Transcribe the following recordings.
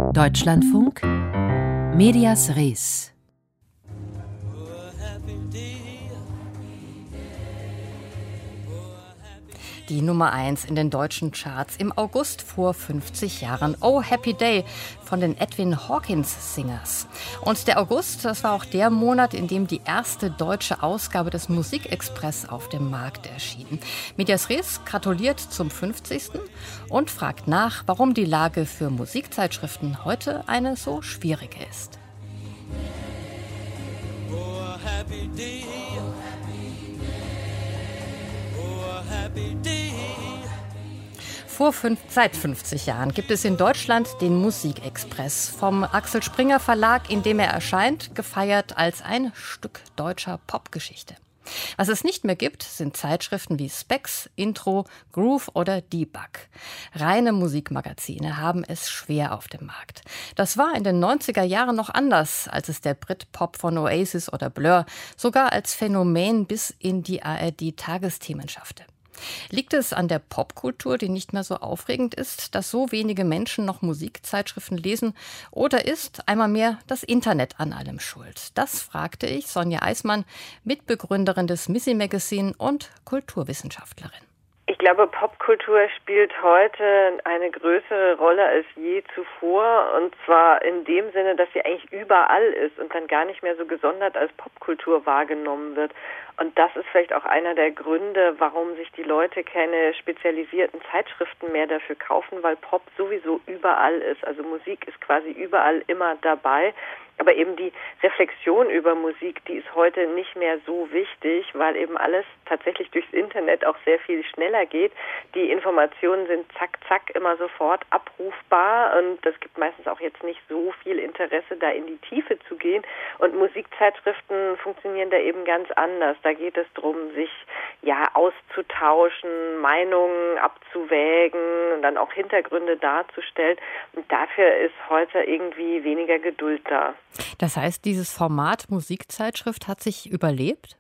Deutschlandfunk Medias Res. Die Nummer 1 in den deutschen Charts im August vor 50 Jahren. Oh Happy Day von den Edwin Hawkins Singers. Und der August, das war auch der Monat, in dem die erste deutsche Ausgabe des Musikexpress auf dem Markt erschien. Medias Res gratuliert zum 50. und fragt nach, warum die Lage für Musikzeitschriften heute eine so schwierige ist. Oh Happy Day. Happy Day. Seit 50 Jahren gibt es in Deutschland den Musikexpress vom Axel Springer Verlag, in dem er erscheint, gefeiert als ein Stück deutscher Popgeschichte. Was es nicht mehr gibt, sind Zeitschriften wie Spex, Intro, Groove oder Debug. Reine Musikmagazine haben es schwer auf dem Markt. Das war in den 90er Jahren noch anders, als es der Britpop von Oasis oder Blur sogar als Phänomen bis in die ARD-Tagesthemen schaffte. Liegt es an der Popkultur, die nicht mehr so aufregend ist, dass so wenige Menschen noch Musikzeitschriften lesen? Oder ist einmal mehr das Internet an allem schuld? Das fragte ich Sonja Eismann, Mitbegründerin des Missy Magazine und Kulturwissenschaftlerin. Ich glaube, Popkultur spielt heute eine größere Rolle als je zuvor, und zwar in dem Sinne, dass sie eigentlich überall ist und dann gar nicht mehr so gesondert als Popkultur wahrgenommen wird. Und das ist vielleicht auch einer der Gründe, warum sich die Leute keine spezialisierten Zeitschriften mehr dafür kaufen, weil Pop sowieso überall ist. Also Musik ist quasi überall immer dabei. Aber eben die Reflexion über Musik, die ist heute nicht mehr so wichtig, weil eben alles tatsächlich durchs Internet auch sehr viel schneller geht. Die Informationen sind zack, zack immer sofort abrufbar, und es gibt meistens auch jetzt nicht so viel Interesse, da in die Tiefe zu gehen. Und Musikzeitschriften funktionieren da eben ganz anders. Da geht es darum, sich auszutauschen, Meinungen abzuwägen und dann auch Hintergründe darzustellen. Und dafür ist heute irgendwie weniger Geduld da. Das heißt, dieses Format Musikzeitschrift hat sich überlebt?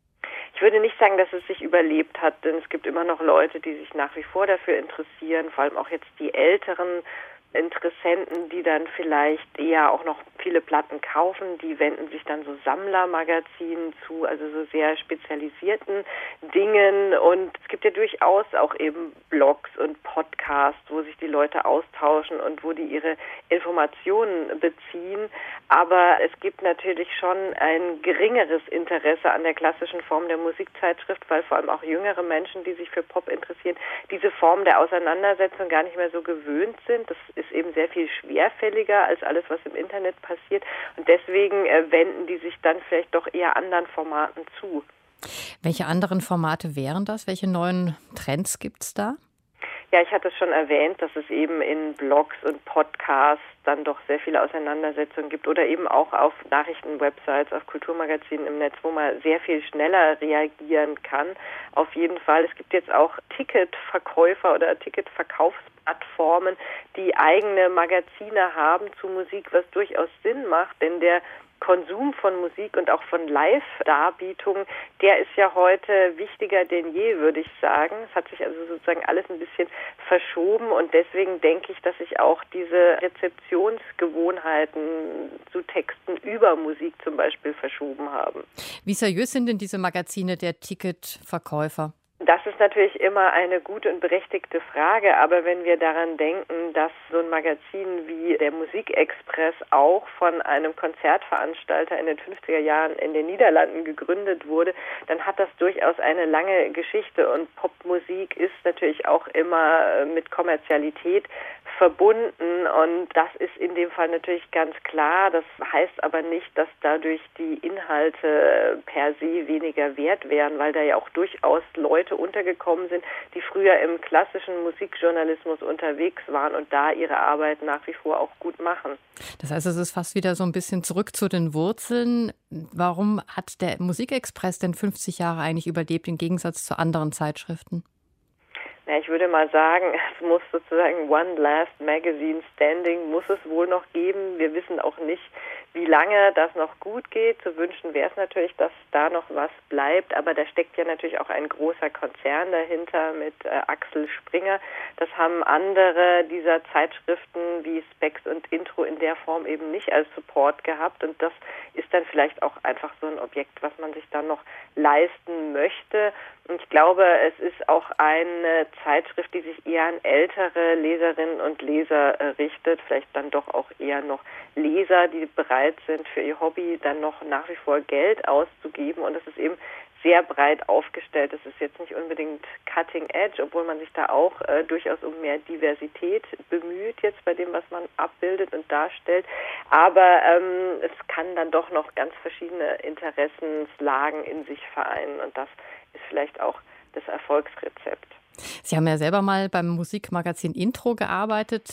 Ich würde nicht sagen, dass es sich überlebt hat, denn es gibt immer noch Leute, die sich nach wie vor dafür interessieren, vor allem auch jetzt die älteren Interessenten, die dann vielleicht eher auch noch viele Platten kaufen, die wenden sich dann so Sammlermagazinen zu, also so sehr spezialisierten Dingen. Und es gibt ja durchaus auch eben Blogs und Podcasts, wo sich die Leute austauschen und wo die ihre Informationen beziehen. Aber es gibt natürlich schon ein geringeres Interesse an der klassischen Form der Musikzeitschrift, weil vor allem auch jüngere Menschen, die sich für Pop interessieren, diese Form der Auseinandersetzung gar nicht mehr so gewöhnt sind. Das ist eben sehr viel schwerfälliger als alles, was im Internet passiert. Und deswegen wenden die sich dann vielleicht doch eher anderen Formaten zu. Welche anderen Formate wären das? Welche neuen Trends gibt es da? Ja, ich hatte es schon erwähnt, dass es eben in Blogs und Podcasts dann doch sehr viele Auseinandersetzungen gibt oder eben auch auf Nachrichtenwebsites, auf Kulturmagazinen im Netz, wo man sehr viel schneller reagieren kann. Auf jeden Fall. Es gibt jetzt auch Ticketverkäufer oder Ticketverkaufsplattformen, die eigene Magazine haben zu Musik, was durchaus Sinn macht, denn der Konsum von Musik und auch von Live-Darbietungen, der ist ja heute wichtiger denn je, würde ich sagen. Es hat sich also sozusagen alles ein bisschen verschoben, und deswegen denke ich, dass sich auch diese Rezeptionsgewohnheiten zu Texten über Musik zum Beispiel verschoben haben. Wie seriös sind denn diese Magazine der Ticketverkäufer? Das ist natürlich immer eine gute und berechtigte Frage, aber wenn wir daran denken, dass so ein Magazin wie der Musikexpress auch von einem Konzertveranstalter in den 50er Jahren in den Niederlanden gegründet wurde, dann hat das durchaus eine lange Geschichte, und Popmusik ist natürlich auch immer mit Kommerzialität verbunden, und das ist in dem Fall natürlich ganz klar. Das heißt aber nicht, dass dadurch die Inhalte per se weniger wert wären, weil da ja auch durchaus Leute untergekommen sind, die früher im klassischen Musikjournalismus unterwegs waren und da ihre Arbeit nach wie vor auch gut machen. Das heißt, es ist fast wieder so ein bisschen zurück zu den Wurzeln. Warum hat der Musikexpress denn 50 Jahre eigentlich überlebt im Gegensatz zu anderen Zeitschriften? Ja, ich würde mal sagen, es muss sozusagen One Last Magazine Standing, muss es wohl noch geben. Wir wissen auch nicht, wie lange das noch gut geht. Zu wünschen wäre es natürlich, dass da noch was bleibt, aber da steckt ja natürlich auch ein großer Konzern dahinter mit Axel Springer. Das haben andere dieser Zeitschriften wie Spex und Intro in der Form eben nicht als Support gehabt, und das ist dann vielleicht auch einfach so ein Objekt, was man sich dann noch leisten möchte. Und ich glaube, es ist auch eine Zeitschrift, die sich eher an ältere Leserinnen und Leser richtet, vielleicht dann doch auch eher noch Leser, die bereit sind, für ihr Hobby dann noch nach wie vor Geld auszugeben. Und es ist eben sehr breit aufgestellt. Es ist jetzt nicht unbedingt Cutting Edge, obwohl man sich da auch durchaus um mehr Diversität bemüht, jetzt bei dem, was man abbildet und darstellt. Aber es kann dann doch noch ganz verschiedene Interessenslagen in sich vereinen, und das ist vielleicht auch das Erfolgsrezept. Sie haben ja selber mal beim Musikmagazin Intro gearbeitet.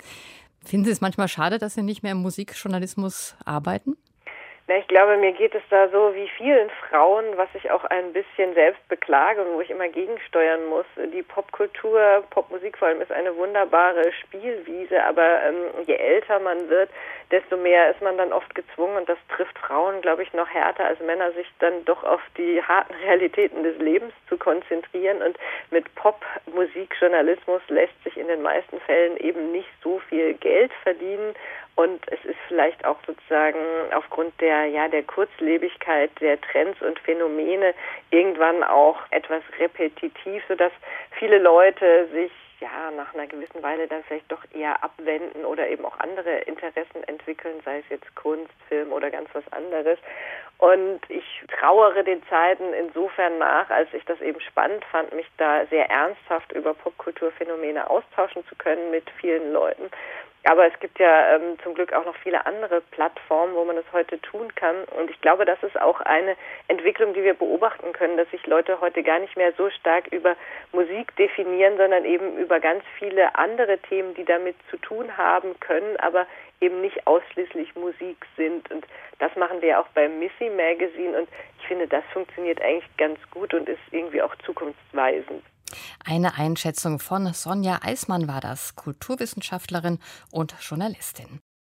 Finden Sie es manchmal schade, dass Sie nicht mehr im Musikjournalismus arbeiten? Na, ich glaube, mir geht es da so wie vielen Frauen, was ich auch ein bisschen selbst beklage und wo ich immer gegensteuern muss. Die Popkultur, Popmusik vor allem, ist eine wunderbare Spielwiese, aber je älter man wird, desto mehr ist man dann oft gezwungen, und das trifft Frauen, glaube ich, noch härter als Männer, sich dann doch auf die harten Realitäten des Lebens zu konzentrieren. Und mit Popmusikjournalismus lässt sich in den meisten Fällen eben nicht so viel Geld verdienen. Und es ist vielleicht auch sozusagen aufgrund der Kurzlebigkeit der Trends und Phänomene irgendwann auch etwas repetitiv, sodass viele Leute sich nach einer gewissen Weile dann vielleicht doch eher abwenden oder eben auch andere Interessen entwickeln, sei es jetzt Kunst, Film oder ganz was anderes. Und ich trauere den Zeiten insofern nach, als ich das eben spannend fand, mich da sehr ernsthaft über Popkulturphänomene austauschen zu können mit vielen Leuten. Aber es gibt ja zum Glück auch noch viele andere Plattformen, wo man es heute tun kann. Und ich glaube, das ist auch eine Entwicklung, die wir beobachten können, dass sich Leute heute gar nicht mehr so stark über Musik definieren, sondern eben über ganz viele andere Themen, die damit zu tun haben können, aber eben nicht ausschließlich Musik sind. Und das machen wir auch beim Missy Magazine. Und ich finde, das funktioniert eigentlich ganz gut und ist irgendwie auch zukunftsweisend. Eine Einschätzung von Sonja Eismann war das, Kulturwissenschaftlerin und Journalistin.